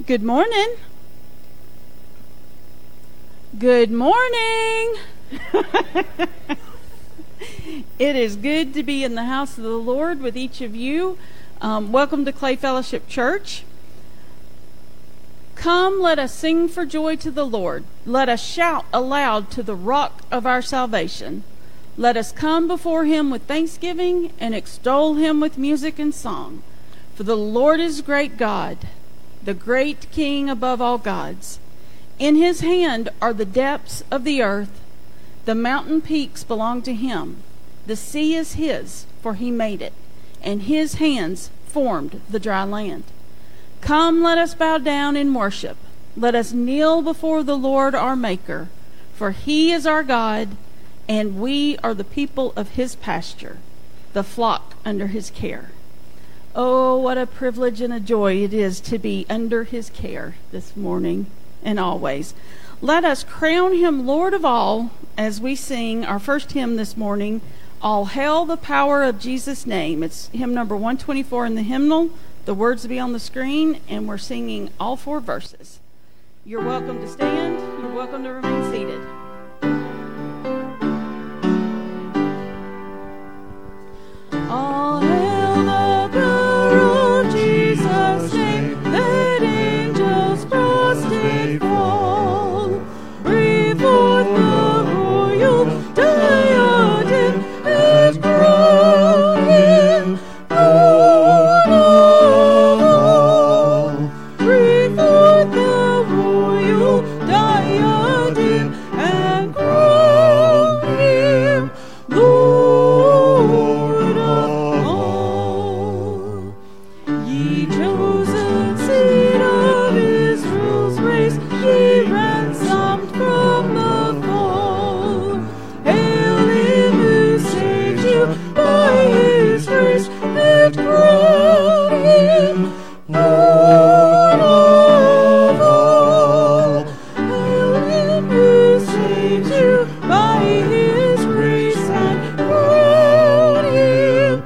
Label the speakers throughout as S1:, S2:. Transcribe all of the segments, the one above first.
S1: Good morning. Good morning. It is good to be in the house of the Lord with each of you. Welcome to Clay Fellowship Church. Come, let us sing for joy to the Lord. Let us shout aloud to the rock of our salvation. Let us come before him with thanksgiving and extol him with music and song. For the Lord is great God, the great King above all gods. In his hand are the depths of the earth. The mountain peaks belong to him. The sea is his, for he made it, and his hands formed the dry land. Come, let us bow down in worship. Let us kneel before the Lord our Maker, for he is our God, and we are the people of his pasture, the flock under his care. Oh, what a privilege and a joy it is to be under his care this morning and always. Let us crown him Lord of all as we sing our first hymn this morning, All Hail the Power of Jesus' Name. It's hymn number 124 in the hymnal. The words will be on the screen, and we're singing all 4 verses. You're welcome to stand. You're welcome to remain seated. All hail the power of Jesus' name. Let angels prostrate fall. Breathe forth the royal diadem and crown him Lord of all. Breathe forth the royal diadem and crown him Lord of all. Ye chosen seed of Israel's race, ye ransomed from the fall. Hail him who saved you by his grace, and crown him Lord of all. Hail him who saved you by his grace, and crown him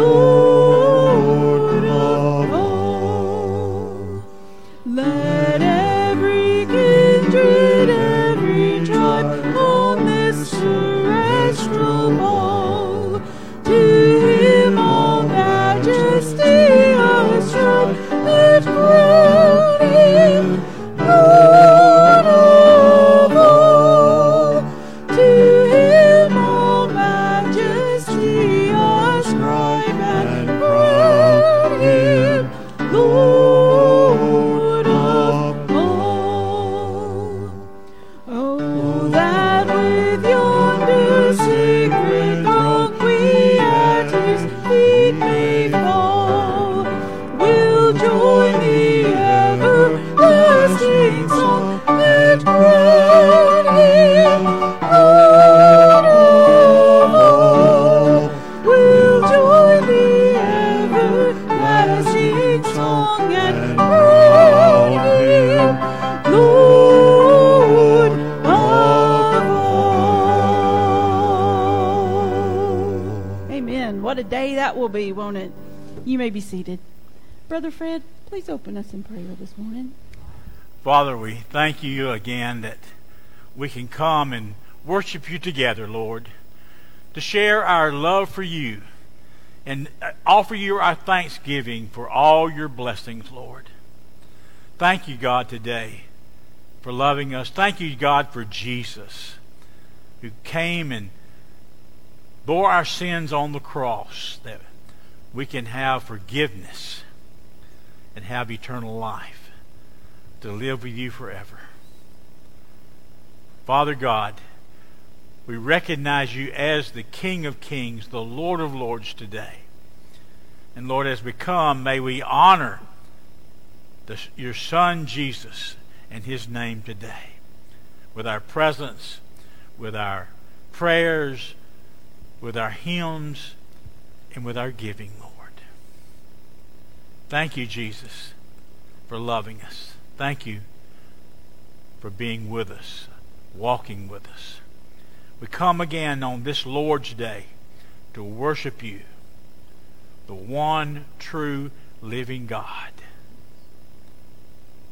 S1: Lord of all. Let every kindred, every tribe on this terrestrial ball to him all majesty ascribe, and crown him Lord of all. To him all majesty ascribe, and crown him Lord of all. Oh, that with yonder sacred throng we at his feet may fall. We'll join the everlasting song, and crown him Lord of all. We'll join the everlasting song, and crown him Lord of all. Amen. What a day that will be, won't it? You may be seated. Brother Fred, please open us in prayer this morning.
S2: Father, we thank you again that we can come and worship you together, Lord, to share our love for you and offer you our thanksgiving for all your blessings, Lord. Thank you, God, today for loving us. Thank you, God, for Jesus, who came and bore our sins on the cross, that we can have forgiveness and have eternal life to live with you forever. Father God, we recognize you as the King of Kings, the Lord of Lords today. And Lord, as we come, may we honor your Son Jesus and his name today with our presence, with our prayers, with our hymns, and with our giving, Lord. Thank you, Jesus, for loving us. Thank you for being with us, walking with us. We come again on this Lord's Day to worship you, the one true living God.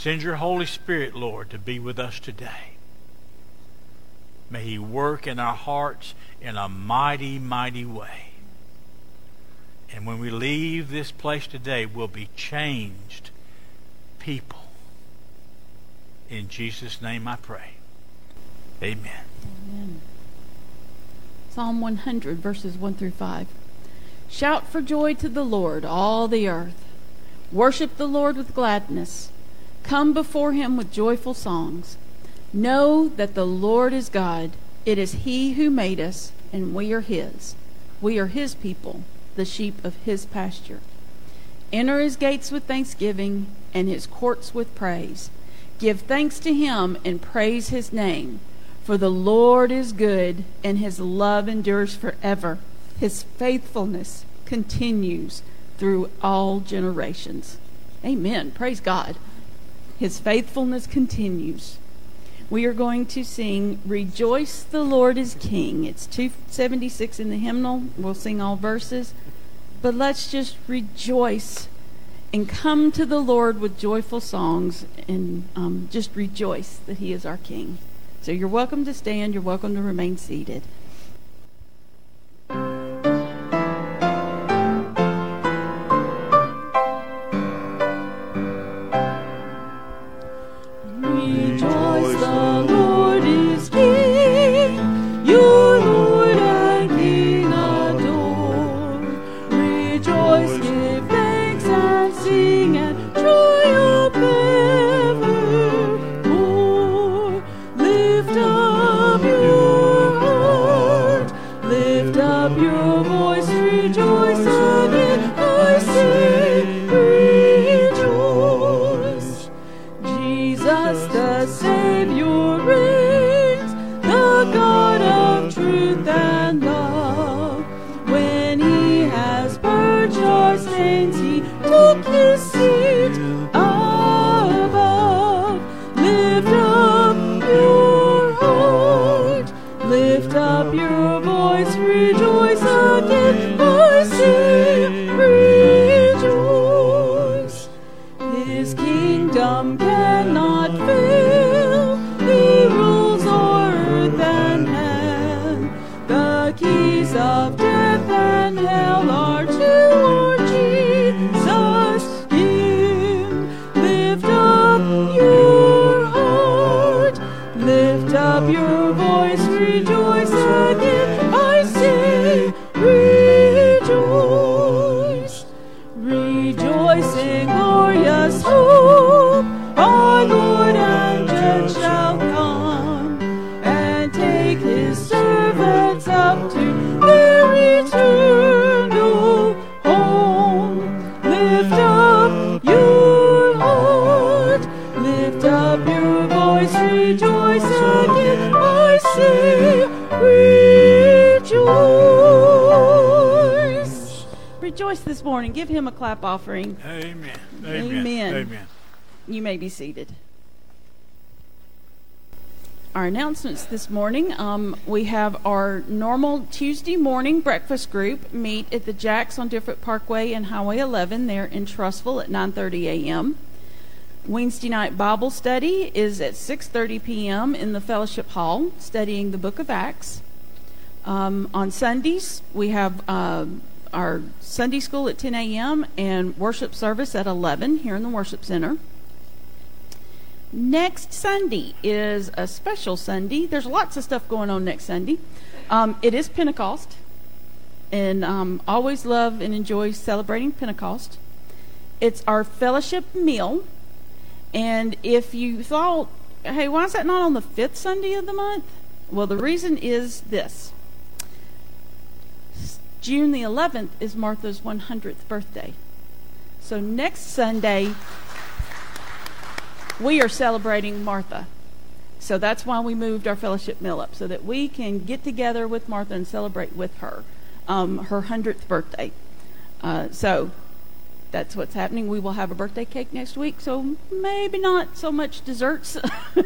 S2: Send your Holy Spirit, Lord, to be with us today. May He work in our hearts in a mighty, mighty way. And when we leave this place today, we'll be changed people. In Jesus' name I pray. Amen.
S1: Amen. Psalm 100, verses 1 through 5. Shout for joy to the Lord, all the earth. Worship the Lord with gladness. Come before Him with joyful songs. Know that the Lord is God. It is He who made us, and we are His. We are His people, the sheep of His pasture. Enter His gates with thanksgiving, and His courts with praise. Give thanks to Him and praise His name. For the Lord is good, and His love endures forever. His faithfulness continues through all generations. Amen. Praise God. His faithfulness continues. We are going to sing Rejoice the Lord is King. It's 276 in the hymnal. We'll sing all verses. But let's just rejoice and come to the Lord with joyful songs and just rejoice that He is our King. So you're welcome to stand. You're welcome to remain seated. This morning. Give Him a clap offering.
S2: Amen.
S1: Amen.
S2: Amen.
S1: You may be seated. Our announcements this morning. We have our normal Tuesday morning breakfast group meet at the Jacks on Differet Parkway and Highway 11 there in Trussville at 9:30 a.m. Wednesday night Bible study is at 6:30 p.m. in the Fellowship Hall, studying the book of Acts. On Sundays, we have our Sunday school at 10 a.m. and worship service at 11 here in the Worship Center. Next Sunday is a special Sunday. There's lots of stuff going on next Sunday. It is Pentecost, and always love and enjoy celebrating Pentecost. It's our fellowship meal, and if you thought, hey, why is that not on the 5th Sunday of the month? Well, the reason is this. June the 11th is Martha's 100th birthday. So next Sunday, we are celebrating Martha. So that's why we moved our fellowship meal up, so that we can get together with Martha and celebrate with her, her 100th birthday. So that's what's happening. We will have a birthday cake next week, so maybe not so much desserts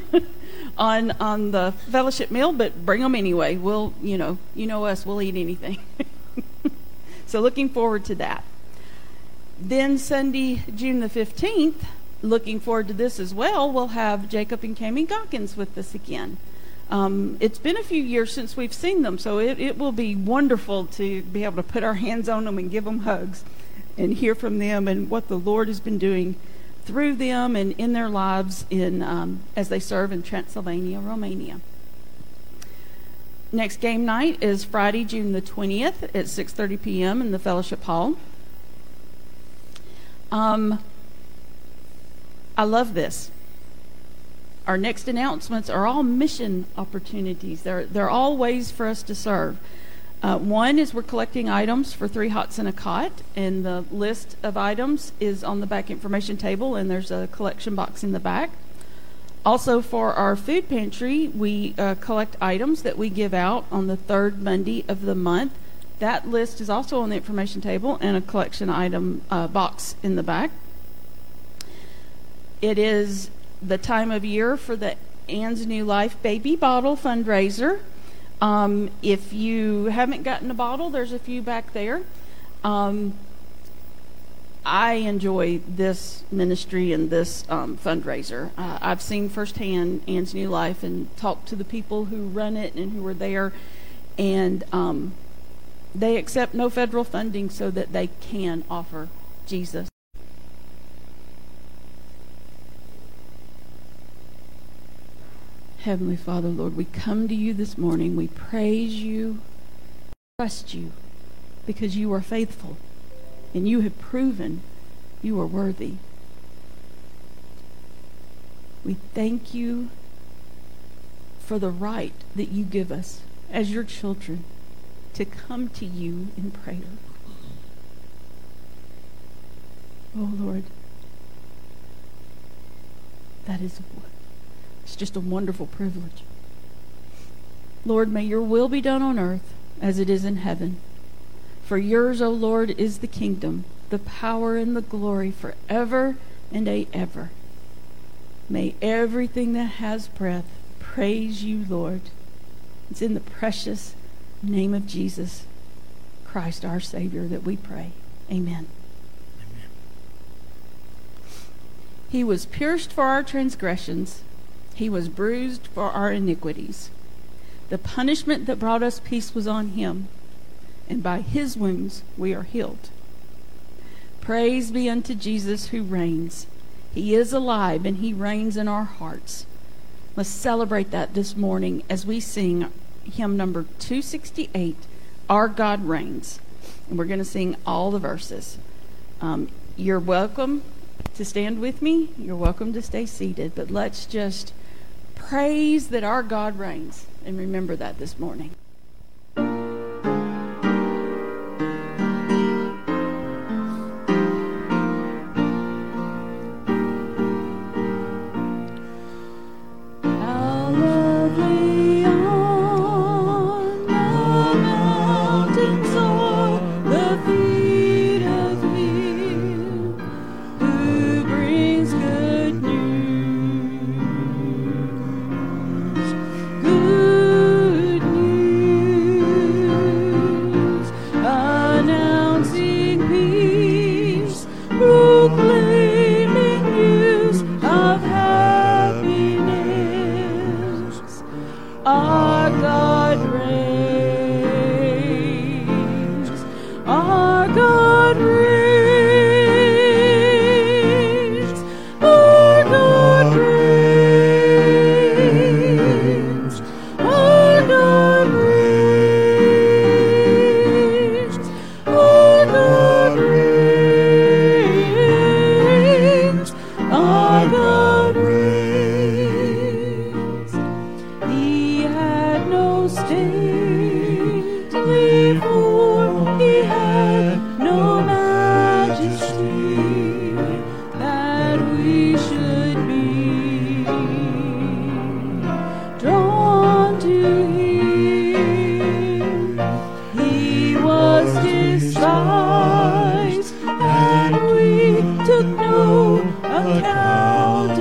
S1: on the fellowship meal, but bring them anyway. We'll, you know us, we'll eat anything. So looking forward to that. Then Sunday, June the 15th, looking forward to this as well, we'll have Jacob and Cami Goggins with us again. It's been a few years since we've seen them, so it will be wonderful to be able to put our hands on them and give them hugs and hear from them and what the Lord has been doing through them and in their lives as they serve in Transylvania, Romania. Next game night is Friday, June the 20th at 6:30 p.m. in the Fellowship Hall. I love this. Our next announcements are all mission opportunities. They're all ways for us to serve. One is we're collecting items for 3 hots and a cot, and the list of items is on the back information table, and there's a collection box in the back. Also, for our food pantry, we collect items that we give out on the 3rd Monday of the month. That list is also on the information table and a collection item box in the back. It is the time of year for the Ann's New Life Baby Bottle fundraiser. If you haven't gotten a bottle, there's a few back there. I enjoy this ministry and this fundraiser. I've seen firsthand Ann's New Life and talked to the people who run it and who are there, and they accept no federal funding so that they can offer Jesus. Heavenly Father, Lord, we come to you this morning. We praise you, trust you, because you are faithful, and you have proven you are worthy. We thank you for the right that you give us as your children to come to you in prayer. Oh, Lord, it's just a wonderful privilege. Lord, may your will be done on earth as it is in heaven. For yours, O Lord, is the kingdom, the power, and the glory forever and ever. May everything that has breath praise you, Lord. It's in the precious name of Jesus Christ, our Savior, that we pray. Amen.
S2: Amen.
S1: He was pierced for our transgressions. He was bruised for our iniquities. The punishment that brought us peace was on him, and by his wounds we are healed. Praise be unto Jesus who reigns. He is alive and he reigns in our hearts. Let's celebrate that this morning as we sing hymn number 268, Our God Reigns. And we're going to sing all the verses. You're welcome to stand with me. You're welcome to stay seated. But let's just praise that our God reigns and remember that this morning.
S3: Took no account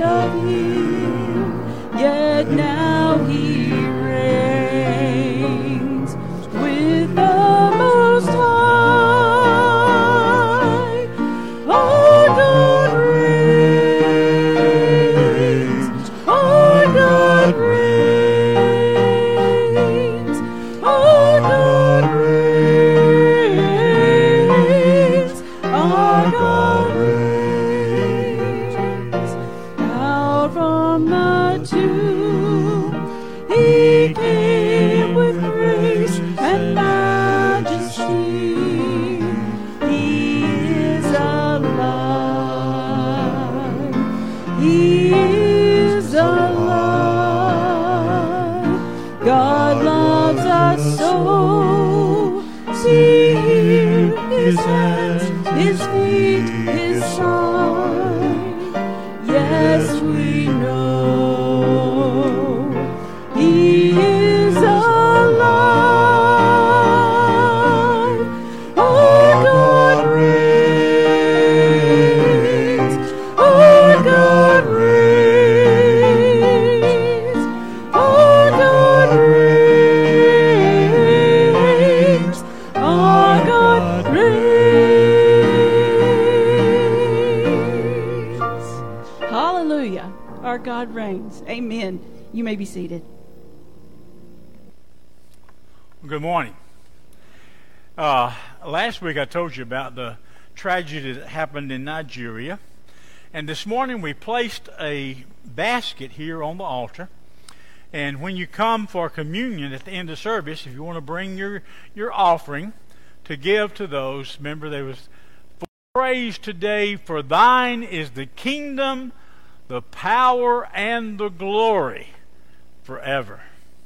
S1: tomb. He came with grace and majesty. He is alive. He is alive. God loves us so. See here his hands, his feet, his side. Yes, we know he is alive. Our God reigns. Our God reigns. Our God reigns. Our God reigns. Hallelujah. Our God reigns. Amen. You may be seated.
S2: Good morning. Last week I told you about the tragedy that happened in Nigeria. And this morning we placed a basket here on the altar. And when you come for communion at the end of service, if you want to bring your offering to give to those, remember there was praise today, for thine is the kingdom, the power, and the glory forever.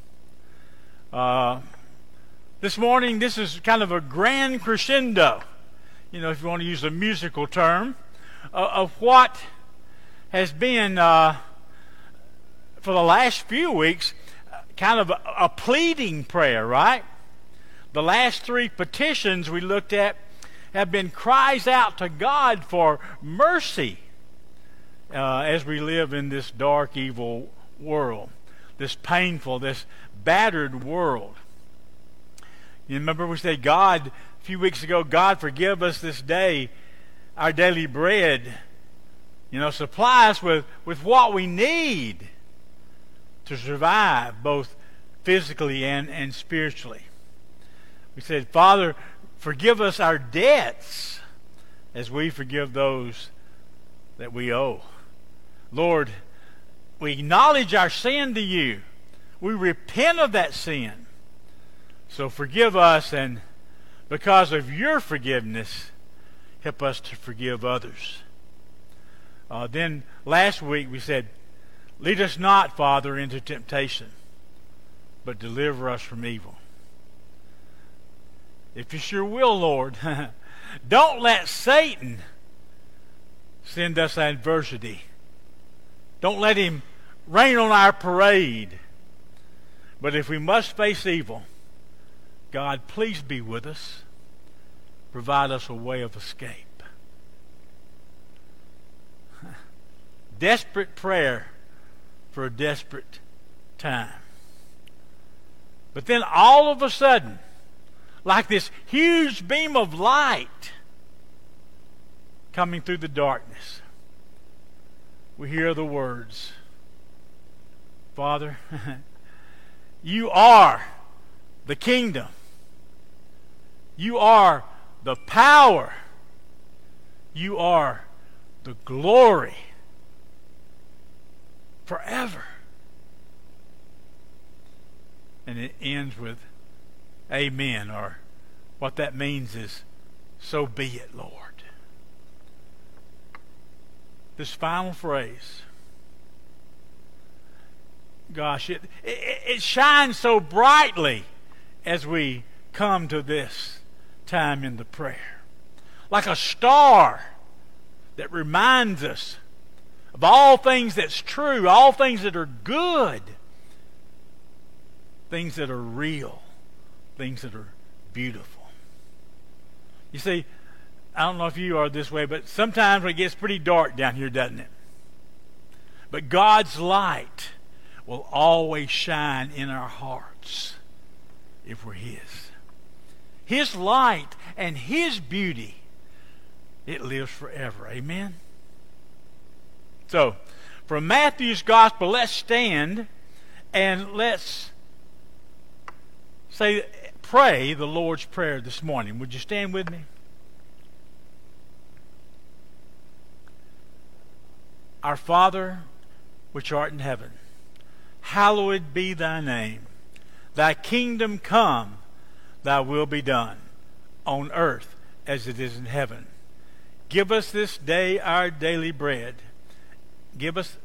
S2: This morning, this is kind of a grand crescendo, if you want to use a musical term, of what has been, for the last few weeks, kind of a pleading prayer, right? The last three petitions we looked at have been cries out to God for mercy as we live in this dark, evil world, this painful, this battered world. You remember we said, God, a few weeks ago, God, forgive us this day our daily bread. Supply us with what we need to survive, both physically and spiritually. We said, Father, forgive us our debts as we forgive those that we owe. Lord, we acknowledge our sin to you. We repent of that sin. So forgive us, and because of your forgiveness, help us to forgive others. Then last week we said, lead us not, Father, into temptation, but deliver us from evil. If it's your will, Lord, don't let Satan send us adversity. Don't let him rain on our parade. But if we must face evil, God, please be with us. Provide us a way of escape. Desperate prayer for a desperate time. But then all of a sudden, like this huge beam of light coming through the darkness, we hear the words, Father, you are the kingdom. You are the power. You are the glory forever. And it ends with amen, or what that means is, so be it, Lord. This final phrase, gosh, it shines so brightly as we come to this time in the prayer. Like a star that reminds us of all things that's true, all things that are good, things that are real, things that are beautiful. You see, I don't know if you are this way, but sometimes it gets pretty dark down here, doesn't it? But God's light will always shine in our hearts if we're His. His light and His beauty, it lives forever. Amen? So, from Matthew's Gospel, let's stand and let's pray the Lord's Prayer this morning. Would you stand with me? Our Father, which art in heaven, hallowed be thy name. Thy kingdom come, thy will be done, on earth as it is in heaven. Give us this day our daily bread. Give those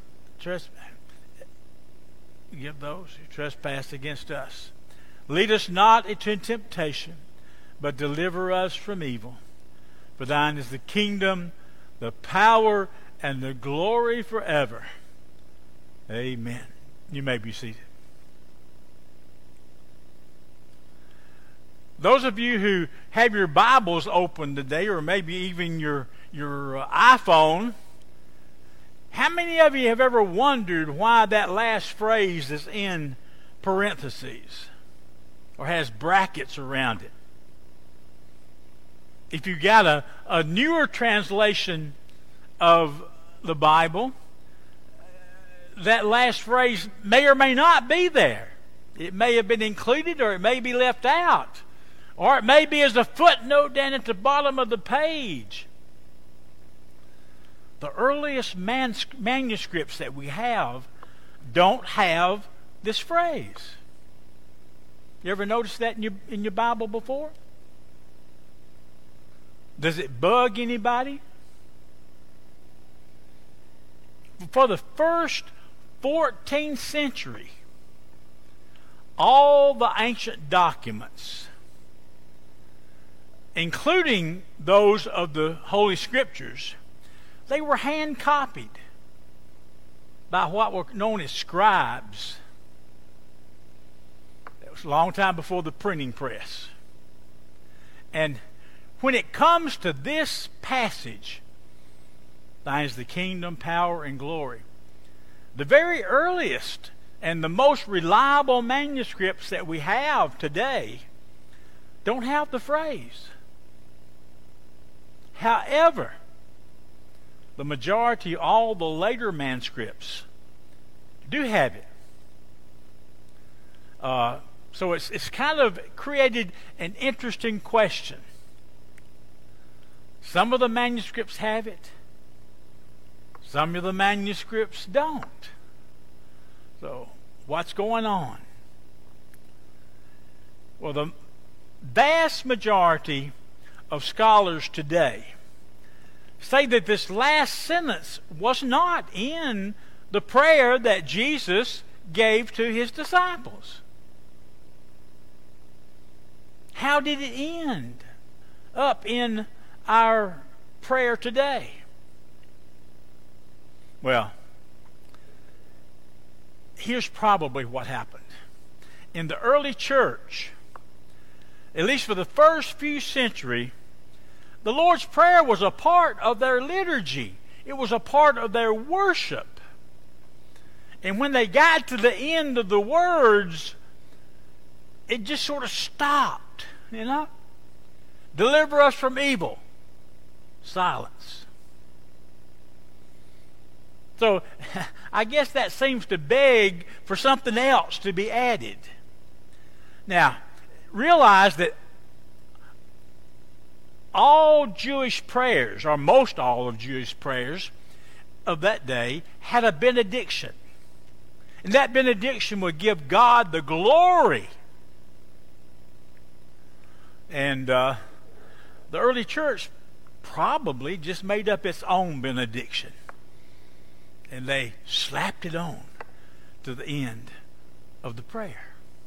S2: who trespass against us. Lead us not into temptation, but deliver us from evil. For thine is the kingdom, the power, and the glory forever. Amen. You may be seated. Those of you who have your Bibles open today, or maybe even your iPhone, how many of you have ever wondered why that last phrase is in parentheses or has brackets around it? If you got a newer translation of the Bible, that last phrase may or may not be there. It may have been included, or it may be left out. Or it may be as a footnote down at the bottom of the page. The earliest manuscripts that we have don't have this phrase. You ever notice that in your Bible before? Does it bug anybody? For the first 14th century, all the ancient documents, including those of the Holy Scriptures, they were hand copied by what were known as scribes. That was a long time before the printing press. And when it comes to this passage, thine is the kingdom, power, and glory, the very earliest and the most reliable manuscripts that we have today don't have the phrase. However, the majority, all the later manuscripts, do have it. So it's kind of created an interesting question. Some of the manuscripts have it. Some of the manuscripts don't. So, what's going on? Well, the vast majority of scholars today say that this last sentence was not in the prayer that Jesus gave to his disciples. How did it end up in our prayer today? Well, here's probably what happened. In the early church, at least for the first few centuries, the Lord's Prayer was a part of their liturgy. It was a part of their worship. And when they got to the end of the words, it just sort of stopped, you know? Deliver us from evil. Silence. So, I guess that seems to beg for something else to be added. Now, realize that all Jewish prayers, or most all of Jewish prayers of that day, had a benediction. And that benediction would give God the glory. And the early church probably just made up its own benediction. And they slapped it on to the end of the prayer.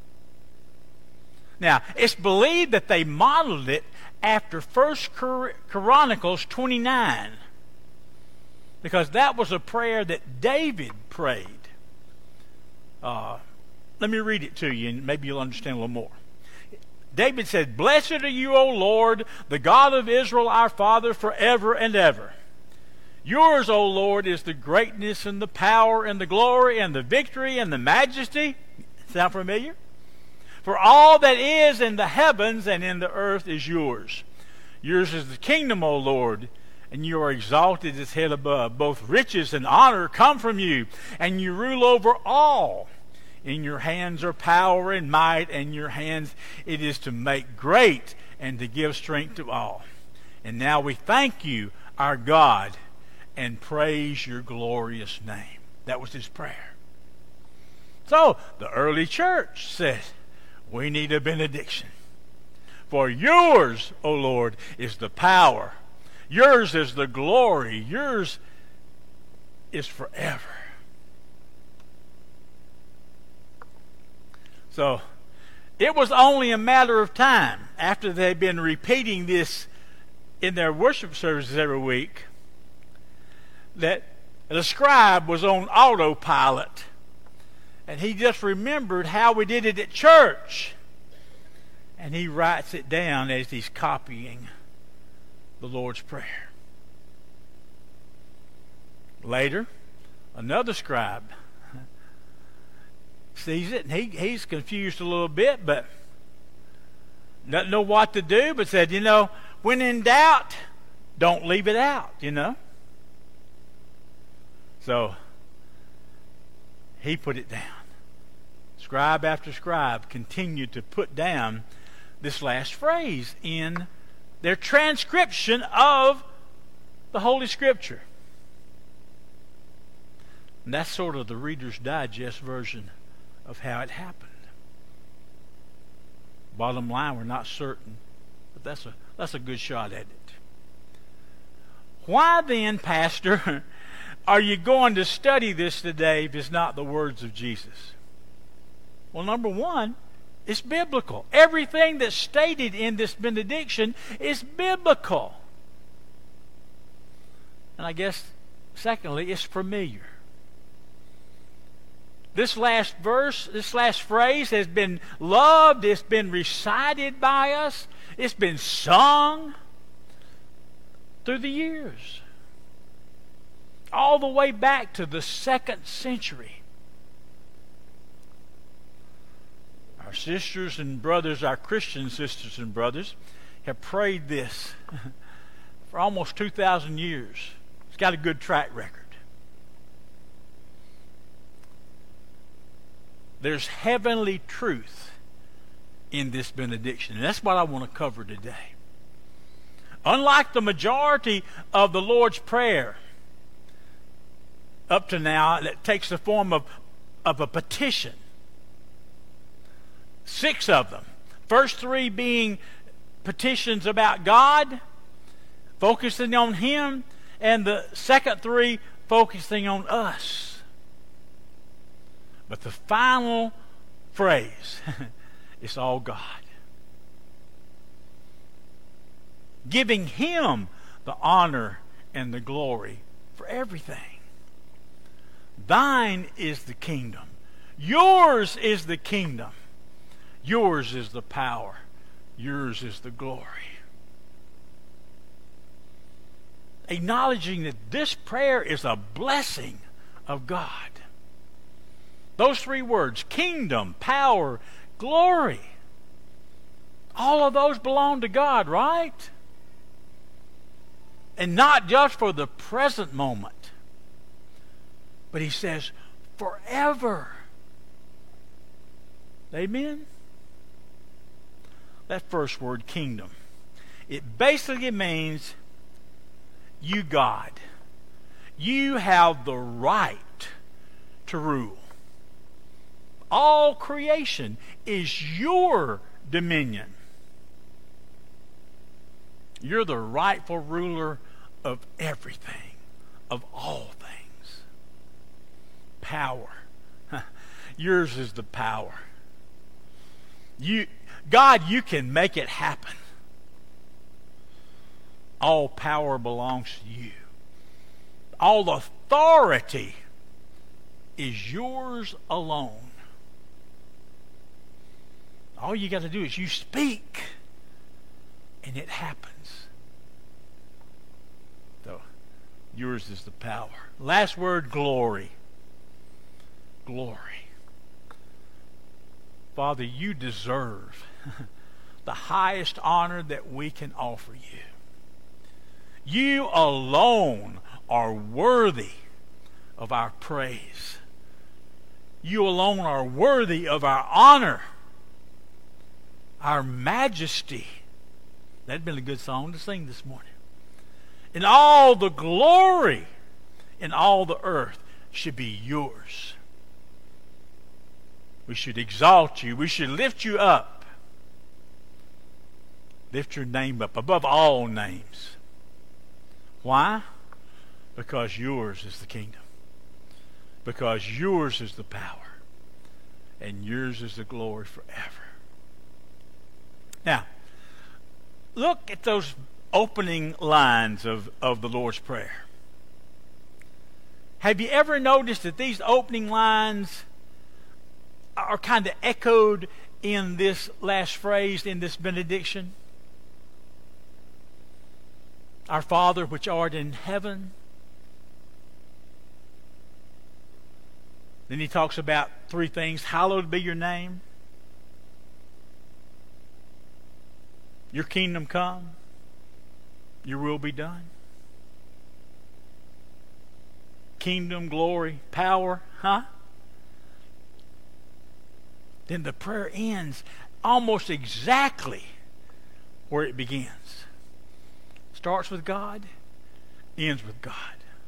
S2: Now, it's believed that they modeled it after 1 Chronicles 29, because that was a prayer that David prayed. Let me read it to you, and maybe you'll understand a little more. David said, "Blessed are you, O Lord, the God of Israel, our Father, forever and ever. Yours, O Lord, is the greatness and the power and the glory and the victory and the majesty." Sound familiar? "For all that is in the heavens and in the earth is yours. Yours is the kingdom, O Lord, and you are exalted as head above. Both riches and honor come from you, and you rule over all. In your hands are power and might, and your hands it is to make great and to give strength to all. And now we thank you, our God, and praise your glorious name." That was his prayer. So the early church said, we need a benediction. For yours, O Lord, is the power. Yours is the glory. Yours is forever. So it was only a matter of time after they'd been repeating this in their worship services every week that the scribe was on autopilot. And he just remembered how we did it at church. And he writes it down as he's copying the Lord's Prayer. Later, another scribe sees it, and he's confused a little bit, but doesn't know what to do, but said, when in doubt, don't leave it out, So, he put it down. Scribe after scribe continued to put down this last phrase in their transcription of the Holy Scripture. And that's sort of the Reader's Digest version of how it happened. Bottom line, we're not certain, but that's a good shot at it. Why then, Pastor, are you going to study this today if it's not the words of Jesus? Well, number one, it's biblical. Everything that's stated in this benediction is biblical. And I guess, secondly, it's familiar. This last verse, this last phrase has been loved. It's been recited by us. It's been sung through the years. All the way back to the 2nd century. Our sisters and brothers, our Christian sisters and brothers, have prayed this for almost 2,000 years. It's got a good track record. There's heavenly truth in this benediction. And that's what I want to cover today. Unlike the majority of the Lord's Prayer up to now, that takes the form of a petition. 6 of them. First 3 being petitions about God, focusing on Him, and the second 3 focusing on us. But the final phrase, it's all God. Giving Him the honor and the glory for everything. Thine is the kingdom. Yours is the kingdom. Yours is the power. Yours is the glory. Acknowledging that this prayer is a blessing of God. Those 3 words, kingdom, power, glory. All of those belong to God, right? And not just for the present moment. But He says, forever. Amen? That first word, kingdom, it basically means you, God. You have the right to rule. All creation is your dominion. You're the rightful ruler of everything, of all things. Power. Yours is the power. God, you can make it happen. All power belongs to you. All authority is yours alone. All you got to do is you speak, and it happens. So, yours is the power. Last word, glory. Glory. Father, you deserve the highest honor that we can offer you. You alone are worthy of our praise. You alone are worthy of our honor. Our majesty. That'd been a good song to sing this morning. And all the glory in all the earth should be yours. We should exalt you. We should lift you up. Lift your name up above all names. Why? Because yours is the kingdom. Because yours is the power. And yours is the glory forever. Now, look at those opening lines of the Lord's Prayer. Have you ever noticed that these opening lines are kind of echoed in this last phrase, in this benediction? Our Father which art in heaven. Then he talks about three things. Hallowed be your name. Your kingdom come. Your will be done. Kingdom, glory, power, Then the prayer ends almost exactly where it begins. Starts with God, ends with God.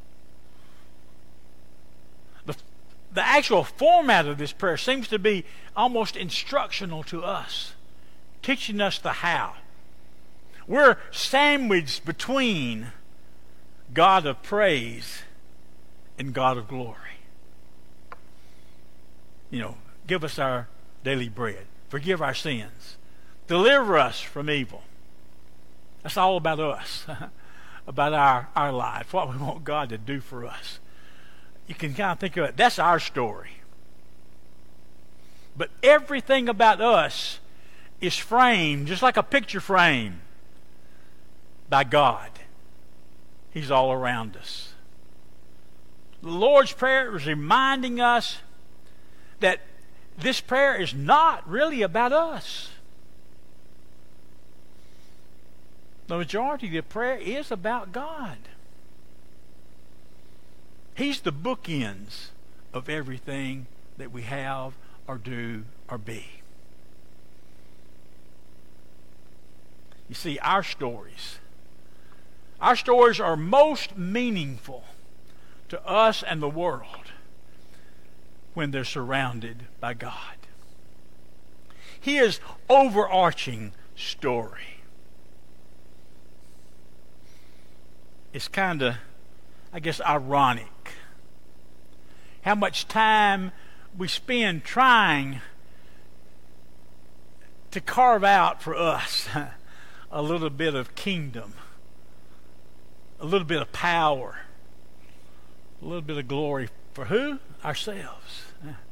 S2: The actual format of this prayer seems to be almost instructional to us, teaching us the how. We're sandwiched between God of praise and God of glory. Give us our daily bread. Forgive our sins. Deliver us from evil. That's all about us, about our life, what we want God to do for us. You can kind of think of it. That's our story. But everything about us is framed, just like a picture frame, by God. He's all around us. The Lord's Prayer is reminding us that this prayer is not really about us. The majority of the prayer is about God. He's the bookends of everything that we have or do or be. You see, our stories are most meaningful to us and the world when they're surrounded by God. His overarching story is kind of, ironic. How much time we spend trying to carve out for us a little bit of kingdom, a little bit of power, a little bit of glory. For who? Ourselves.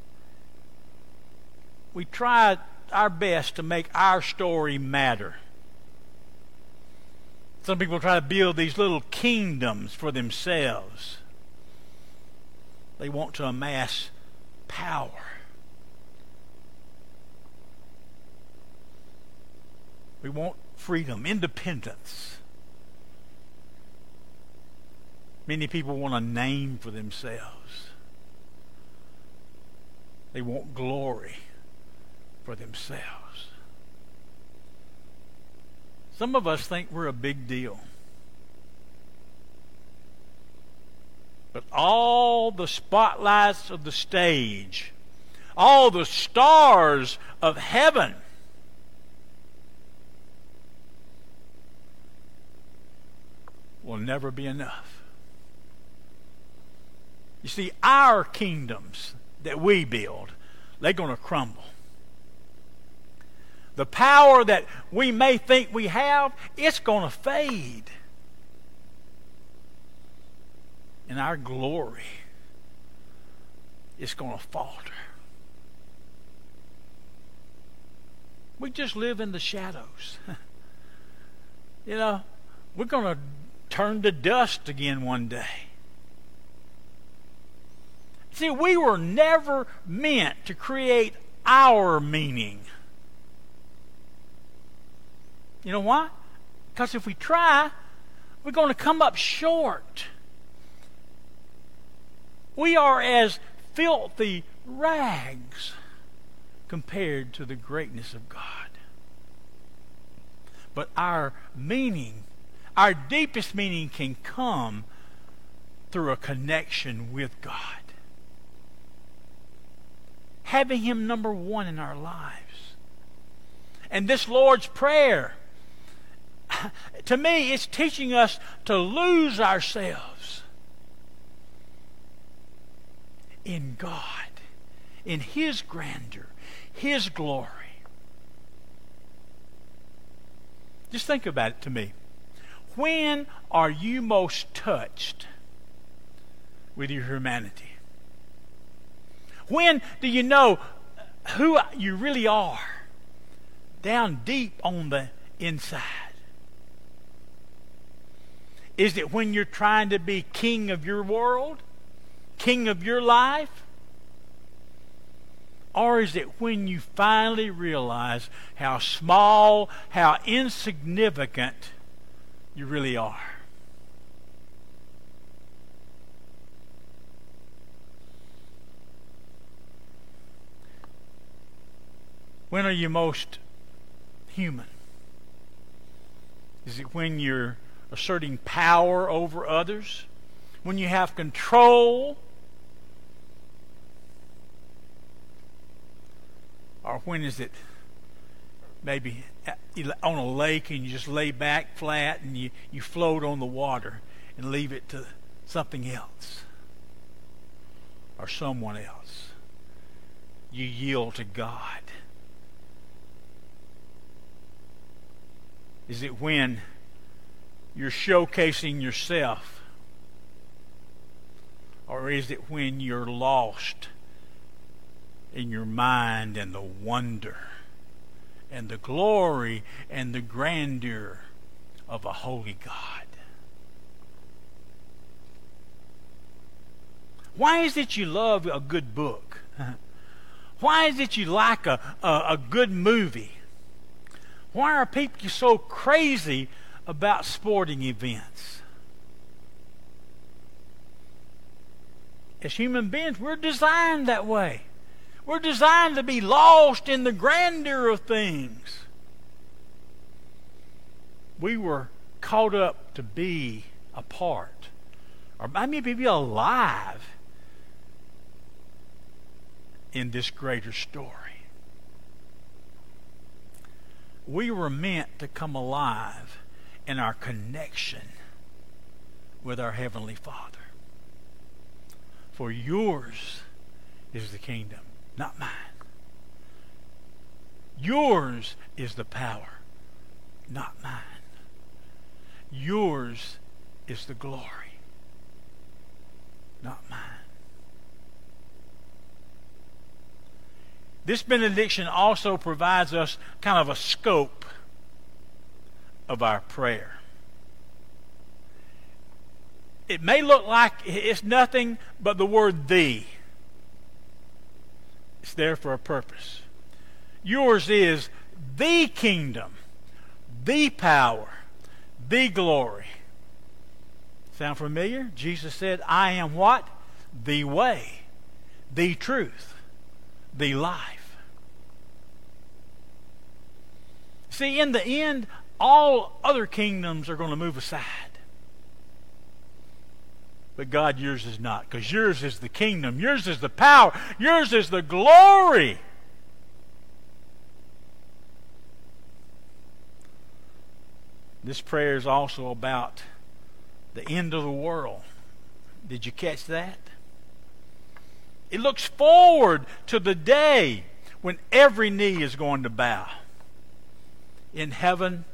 S2: We try our best to make our story matter. Some people try to build these little kingdoms for themselves. They want to amass power. We want freedom, independence. Many people want a name for themselves. They want glory for themselves. Some of us think we're a big deal. But all the spotlights of the stage, all the stars of heaven, will never be enough. You see, our kingdoms that we build, they're going to crumble. The power that we may think we have, it's going to fade. And our glory is going to falter. We just live in the shadows. We're going to turn to dust again one day. See, we were never meant to create our meaning. You know why? Because if we try, we're going to come up short. We are as filthy rags compared to the greatness of God. But our meaning, our deepest meaning, can come through a connection with God. having Him number one in our lives. And this Lord's Prayer, to me, it's teaching us to lose ourselves in God, in His grandeur, His glory. Just think about it to me. When are you most touched with your humanity? When do you know who you really are down deep on the inside? Is it when you're trying to be king of your world? King of your life? Or is it when you finally realize how small, how insignificant you really are? When are you most human? Is it when you're asserting power over others? When you have control? Or when is it maybe on a lake and you just lay back flat and you float on the water and leave it to something else or someone else? You yield to God. Is it when you're showcasing yourself? Or is it when you're lost in your mind and the wonder and the glory and the grandeur of a holy God? Why is it you love a good book? Why is it you like a good movie? Why are people so crazy about sporting events? As human beings, we're designed that way. We're designed to be lost in the grandeur of things. We were caught up to be a part, or maybe be alive in this greater story. We were meant to come alive in our connection with our Heavenly Father. For yours is the kingdom, not mine. Yours is the power, not mine. Yours is the glory, not mine. This benediction also provides us kind of a scope of our prayer. It may look like it's nothing but the word thee. It's there for a purpose. Yours is the kingdom, the power, the glory. Sound familiar? Jesus said, I am what? The way, the truth, the life. See, in the end, all other kingdoms are going to move aside. But God, yours is not, because yours is the kingdom, yours is the power, yours is the glory. This prayer is also about the end of the world. Did you catch that? It looks forward to the day when every knee is going to bow in heaven,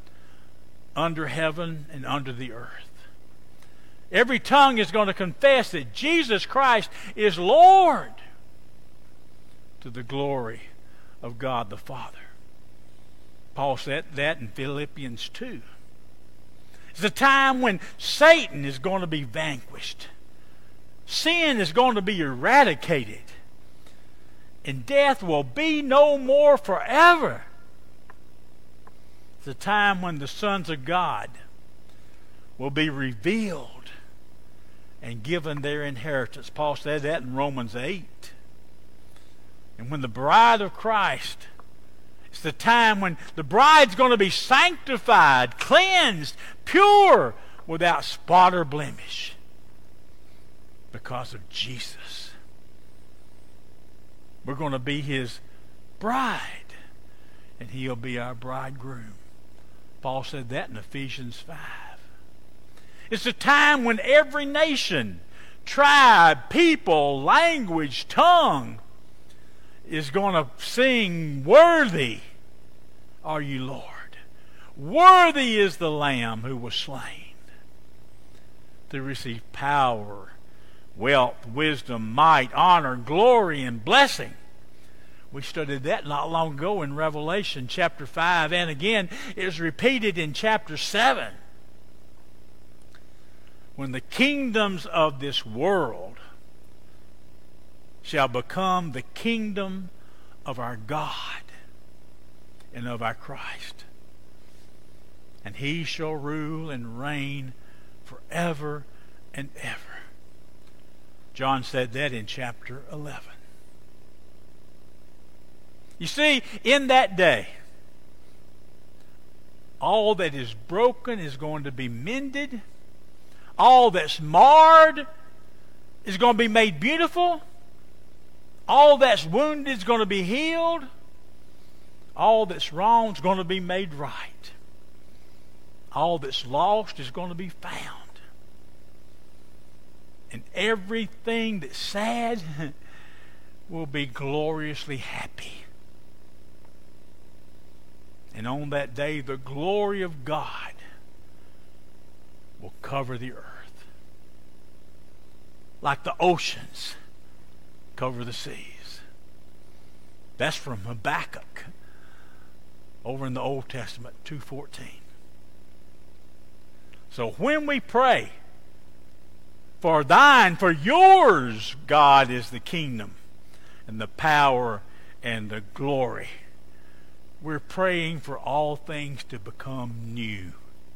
S2: and under the earth. Every tongue is going to confess that Jesus Christ is Lord, to the glory of God the Father. Paul said that in Philippians 2. It's a time when Satan is going to be vanquished. Sin is going to be eradicated. And death will be no more forever. It's a time when the sons of God will be revealed and given their inheritance. Paul said that in Romans 8. And when the bride of Christ, it's the time when the bride's going to be sanctified, cleansed, pure, without spot or blemish, because of Jesus. We're going to be His bride, and He'll be our bridegroom. Paul said that in Ephesians 5. It's a time when every nation, tribe, people, language, tongue is going to sing, "Worthy are you, Lord. Worthy is the Lamb who was slain to receive power, wealth, wisdom, might, honor, glory, and blessing." We studied that not long ago in Revelation chapter 5, and again it is repeated in chapter 7. When the kingdoms of this world shall become the kingdom of our God and of our Christ, and He shall rule and reign forever and ever. John said that in chapter 11. You see, in that day, all that is broken is going to be mended. All that's marred is going to be made beautiful. All that's wounded is going to be healed. All that's wrong is going to be made right. All that's lost is going to be found. And everything that's sad will be gloriously happy. And on that day, the glory of God will cover the earth, like the oceans cover the seas. That's from Habakkuk over in the Old Testament, 2:14. So when we pray, "For thine, for yours, God, is the kingdom and the power and the glory," we're praying for all things to become new.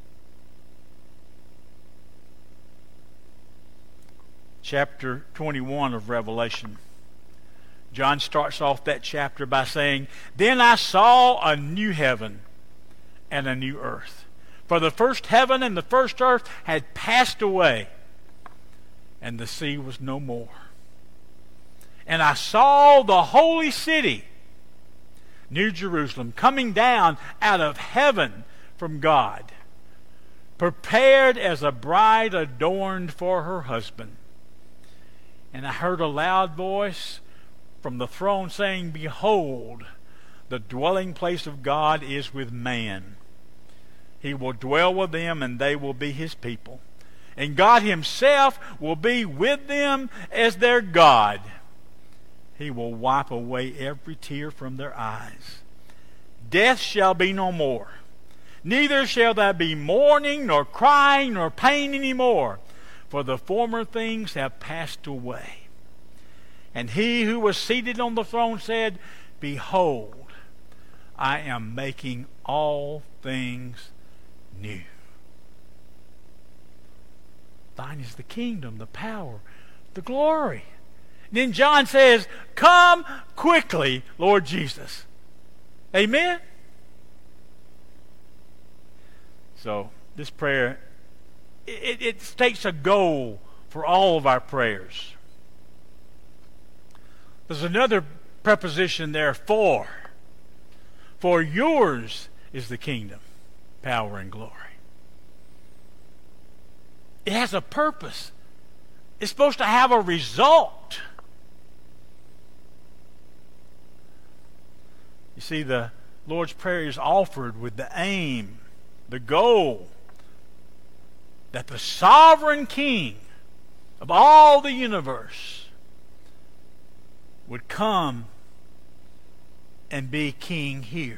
S2: Chapter 21 of Revelation. John starts off that chapter by saying, "Then I saw a new heaven and a new earth. For the first heaven and the first earth had passed away, and the sea was no more. And I saw the holy city, New Jerusalem, coming down out of heaven from God, prepared as a bride adorned for her husband. And I heard a loud voice from the throne saying, Behold, the dwelling place of God is with man. He will dwell with them, and they will be His people. And God Himself will be with them as their God. He will wipe away every tear from their eyes. Death shall be no more. Neither shall there be mourning, nor crying, nor pain any more, for the former things have passed away. And He who was seated on the throne said, Behold, I am making all things new. Thine is the kingdom, the power, the glory. Then John says, Come quickly, Lord Jesus. Amen? So this prayer, it states a goal for all of our prayers. There's another preposition there, for. For yours is the kingdom, power, and glory. It has a purpose. It's supposed to have a result. You see, the Lord's Prayer is offered with the aim, the goal, that the sovereign King of all the universe would come and be King here.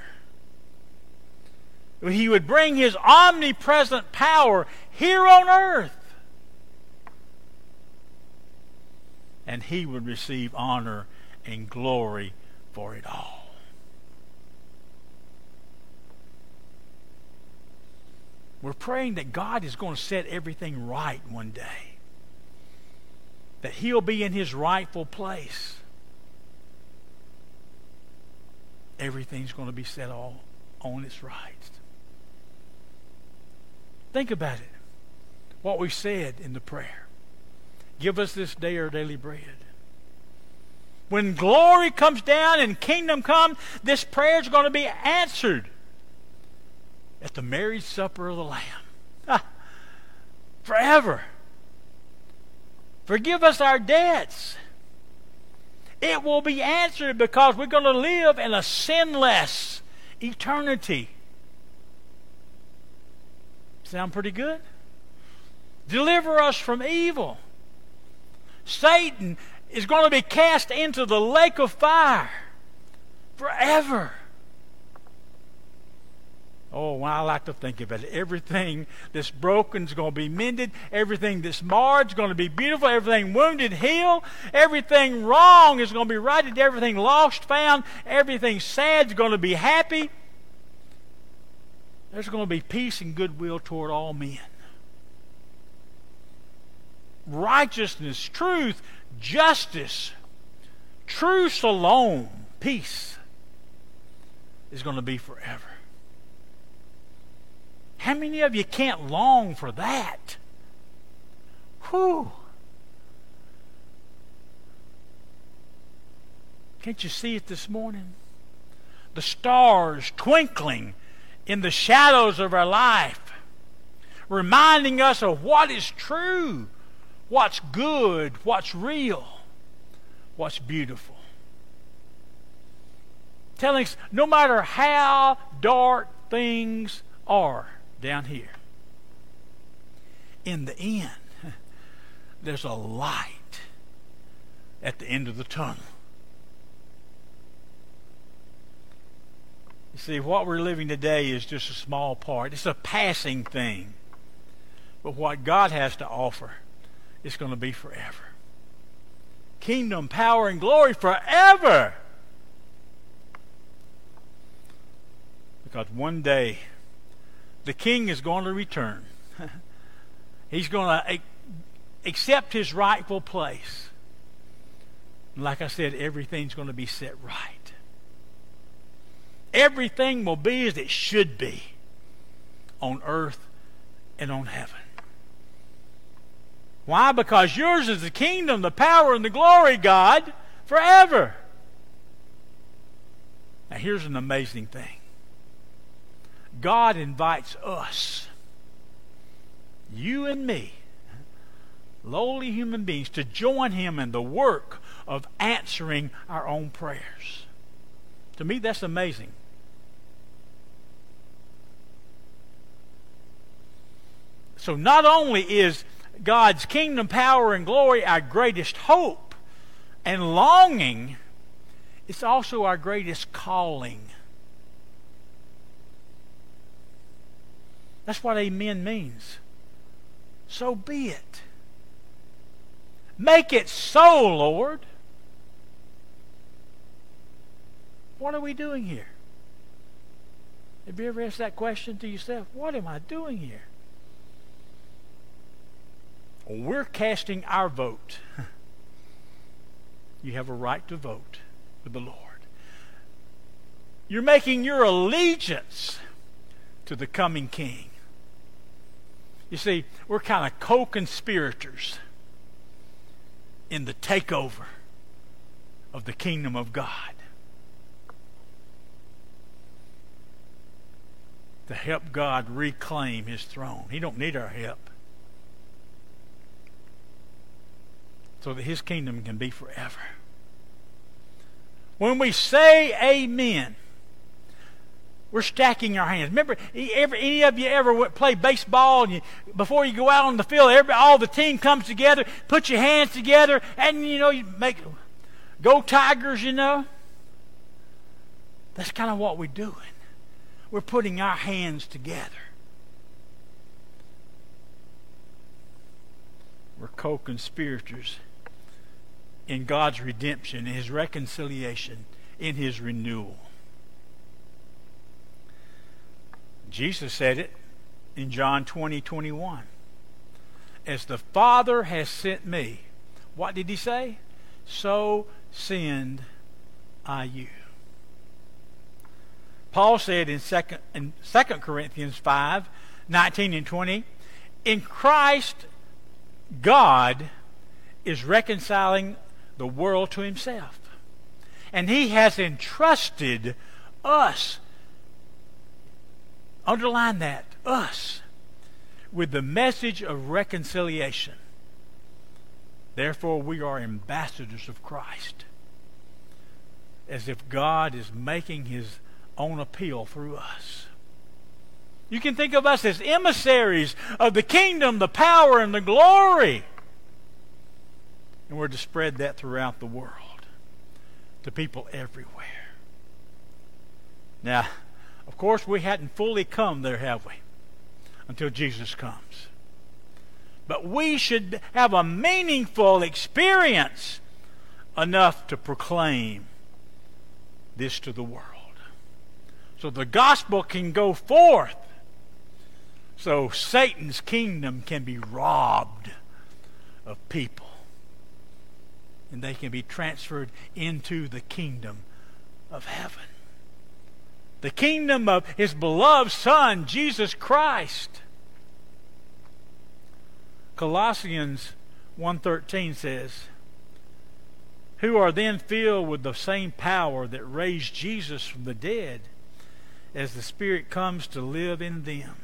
S2: He would bring His omnipresent power here on earth. And He would receive honor and glory for it all. We're praying that God is going to set everything right one day. That He'll be in His rightful place. Everything's going to be set all on its rights. Think about it. What we said in the prayer. Give us this day our daily bread. When glory comes down and kingdom comes, this prayer is going to be answered at the marriage supper of the Lamb. Forever. Forgive us our debts. It will be answered because we're going to live in a sinless eternity. Sound pretty good? Deliver us from evil. Satan is going to be cast into the lake of fire forever. Oh, when I like to think about it, everything that's broken is going to be mended. Everything that's marred is going to be beautiful. Everything wounded, healed. Everything wrong is going to be righted. Everything lost, found. Everything sad is going to be happy. There's going to be peace and goodwill toward all men. Righteousness, truth, justice, true shalom, peace is going to be forever. How many of you can't long for that? Whew. Can't you see it this morning? The stars twinkling in the shadows of our life, reminding us of what is true, what's good, what's real, what's beautiful. Telling us no matter how dark things are down here, in the end, there's a light at the end of the tunnel. You see, what we're living today is just a small part. It's a passing thing. But what God has to offer is going to be forever. Kingdom, power, and glory forever. Because one day, the king is going to return. He's going to accept his rightful place. And like I said, everything's going to be set right. Everything will be as it should be on earth and on heaven. Why? Because yours is the kingdom, the power, and the glory, God, forever. Now here's an amazing thing. God invites us, you and me, lowly human beings, to join Him in the work of answering our own prayers. To me, that's amazing. So not only is God's kingdom, power, and glory our greatest hope and longing, it's also our greatest calling. That's what amen means. So be it. Make it so, Lord. What are we doing here? Have you ever asked that question to yourself? What am I doing here? We're casting our vote. You have a right to vote with the Lord. You're making your allegiance to the coming King. You see, we're kind of co-conspirators in the takeover of the kingdom of God to help God reclaim His throne. He don't need our help, so that His kingdom can be forever. When we say amen, we're stacking our hands. Remember, any of you ever play baseball, and before you go out on the field, all the team comes together, put your hands together, and you make go Tigers, That's kind of what we're doing. We're putting our hands together. We're co-conspirators in God's redemption, in His reconciliation, in His renewal. Jesus said it in John 20:21. As the Father has sent me, what did He say? So send I you. Paul said in 2 Corinthians 5:19 and 20, in Christ, God is reconciling the world to Himself. And He has entrusted us, underline that, us, with the message of reconciliation. Therefore, we are ambassadors of Christ, as if God is making His own appeal through us. You can think of us as emissaries of the kingdom, the power, and the glory. And we're to spread that throughout the world to people everywhere. Now, of course, we hadn't fully come there, have we? Until Jesus comes. But we should have a meaningful experience enough to proclaim this to the world. So the gospel can go forth, so Satan's kingdom can be robbed of people, and they can be transferred into the kingdom of heaven. The kingdom of His beloved Son, Jesus Christ. Colossians 1:13 says, who are then filled with the same power that raised Jesus from the dead, as the Spirit comes to live in them.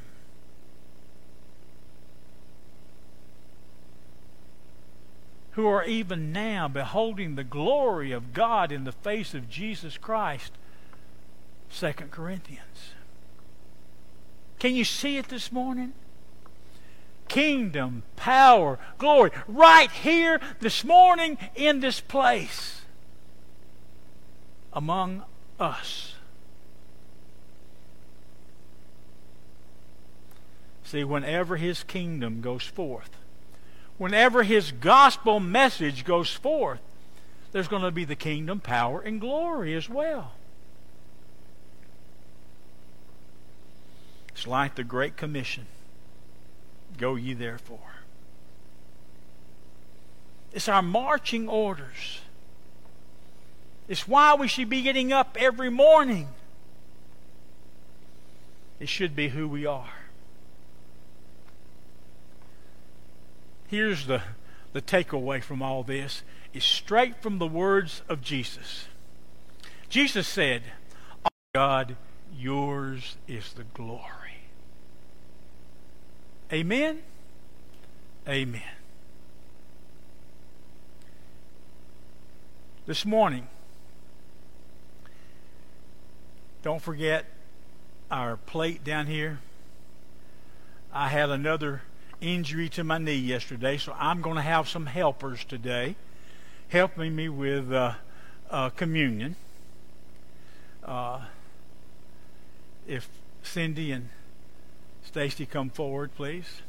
S2: Who are even now beholding the glory of God in the face of Jesus Christ. 2 Corinthians. Can you see it this morning? Kingdom, power, glory, right here this morning in this place among us. See, whenever His kingdom goes forth, whenever His gospel message goes forth, there's going to be the kingdom, power, and glory as well. It's like the Great Commission. Go ye therefore. It's our marching orders. It's why we should be getting up every morning. It should be who we are. Here's the takeaway from all this. It's straight from the words of Jesus. Jesus said, "Oh God, yours is the glory." Amen? Amen. This morning, don't forget our plate down here. I had another injury to my knee yesterday, so I'm going to have some helpers today helping me with communion. If Cindy and Stacy come forward, please.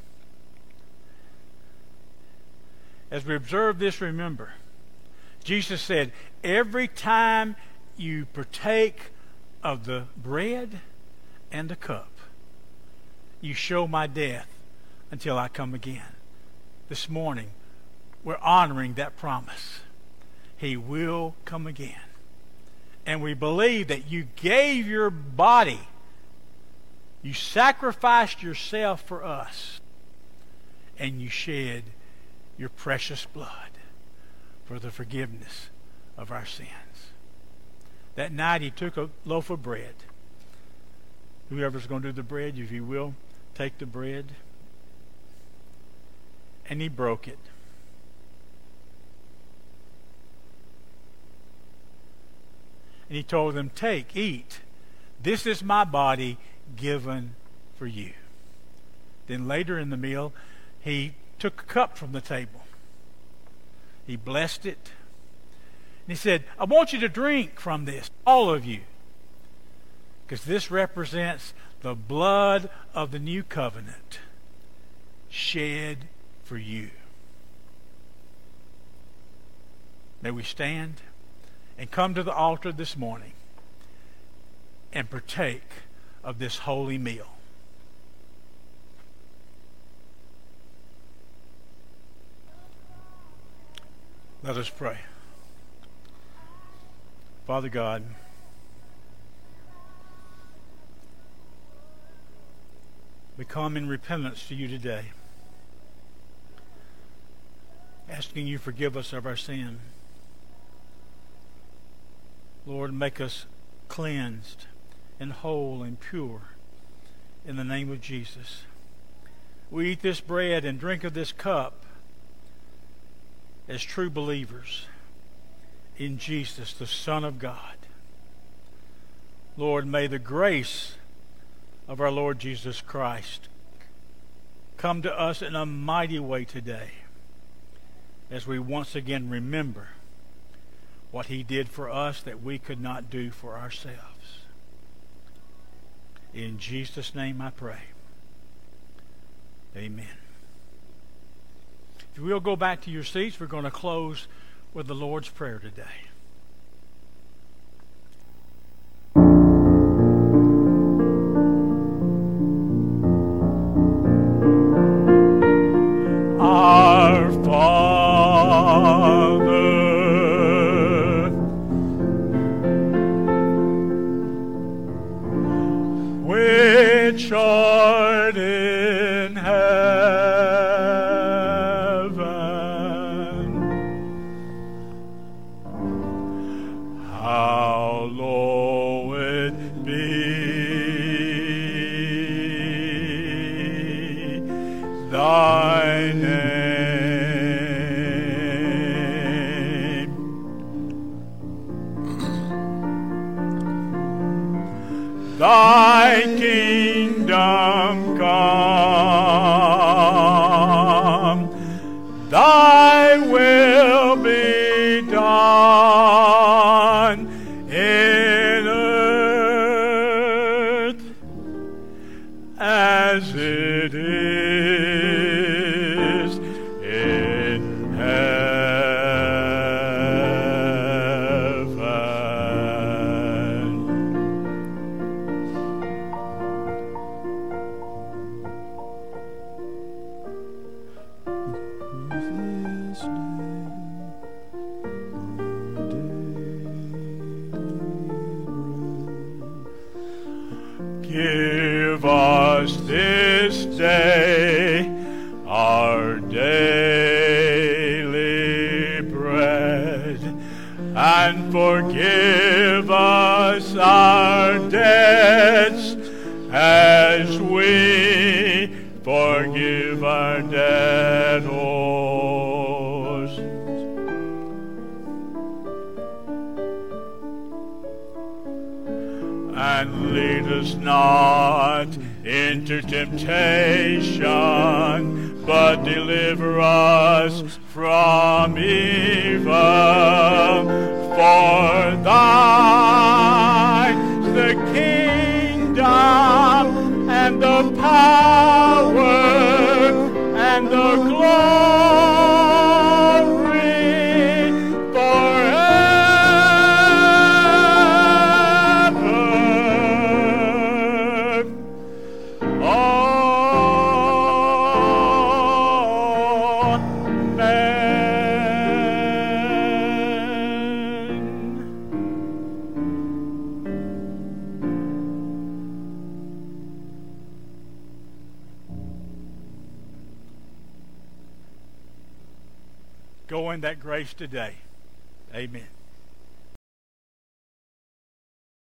S2: As we observe this, remember, Jesus said, every time you partake of the bread and the cup, you show my death until I come again. This morning, we're honoring that promise. He will come again. And we believe that you gave your body, you sacrificed yourself for us, and you shed your precious blood for the forgiveness of our sins. That night He took a loaf of bread. Whoever's going to do the bread, if you will, take the bread. And He broke it. And He told them, take, eat. This is my body given for you. Then later in the meal, He took a cup from the table. He blessed it. And He said, I want you to drink from this, all of you. Because this represents the blood of the new covenant shed for you. May we stand and come to the altar this morning and partake of this holy meal. Let us pray. Father God, we come in repentance to you today, asking you forgive us of our sin. Lord, make us cleansed and whole and pure in the name of Jesus. We eat this bread and drink of this cup as true believers in Jesus, the Son of God. Lord, may the grace of our Lord Jesus Christ come to us in a mighty way today as we once again remember what He did for us that we could not do for ourselves. In Jesus' name I pray. Amen. If you will go back to your seats, we're going to close with the Lord's Prayer today. Our Father, which art in heaven, hallowed be thy name. Thy kingdom come, thy will be done in earth as it is in heaven. Give us this day our daily bread, and forgive us our debts as we forgive our debtors. And lead us not into temptation, but deliver us from evil. For thine is the kingdom and the power and the glory forever. Go in that grace today. Amen.